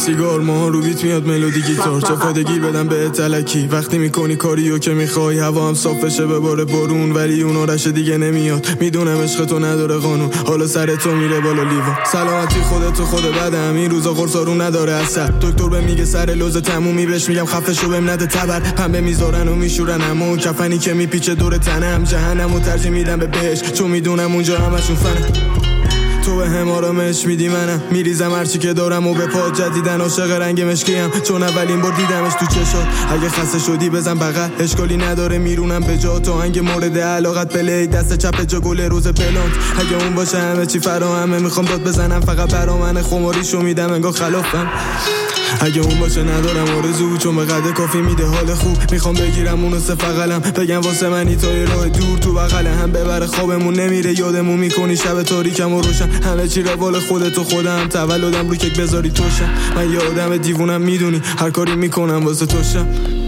سیگار، ماها رو بیت میاد ملودی گیتار. چه فایده گیر بدم به تلکی وقتی میکنی کاریو که میخوای. هوا هم صاف بشه به بار بارون، ولی اون آرش دیگه نمیاد. میدونم عشق تو نداره قانون، حالا سر تو میره بالا لیوان. سلامتی خودت و خود بدم، این روزا قرصارو نداره اثر. دکتر به میگه سر لوز تمومی، بهش میگم خفه شو بهم نده تبر. پنبه میذارن و میشورن، اما کفنی که میپیچه دور تنم. جهنمو ترجیح میدم به بهش، چون میدونم اونجا همشون فنه. تو به هم آرامش میدی، منم میریزم هرچی که دارم و به پا جدیدن عاشق رنگ مشکیم، چون اولین بار دیدمش تو چشات. اگه خسته شدی بزن بغل، اشکالی نداره میرونم به جا. تو آهنگ مورد علاقت پلی، دست چپ جا گل روز پلانت. اگه اون باشه همه چی فراهمه، میخوام داد بزنم فقط برا من. خماریشو میدم انگار خلافم. اگه اون باشه ندارم آرزو، چون به قد کافی میده حال خوب. میخوام بگیرم اونو سفقلم، بگم واسه منی تا یه راه دور. تو بغل هم ببره خوابمون نمیره، یادمون میکنی شب تاریکم و روشن. همه چی روال خودت و خودم، تولدم رو کیک بذاری توشم. من یه آدم دیوونم میدونی، هر کاری میکنم واسه توشم.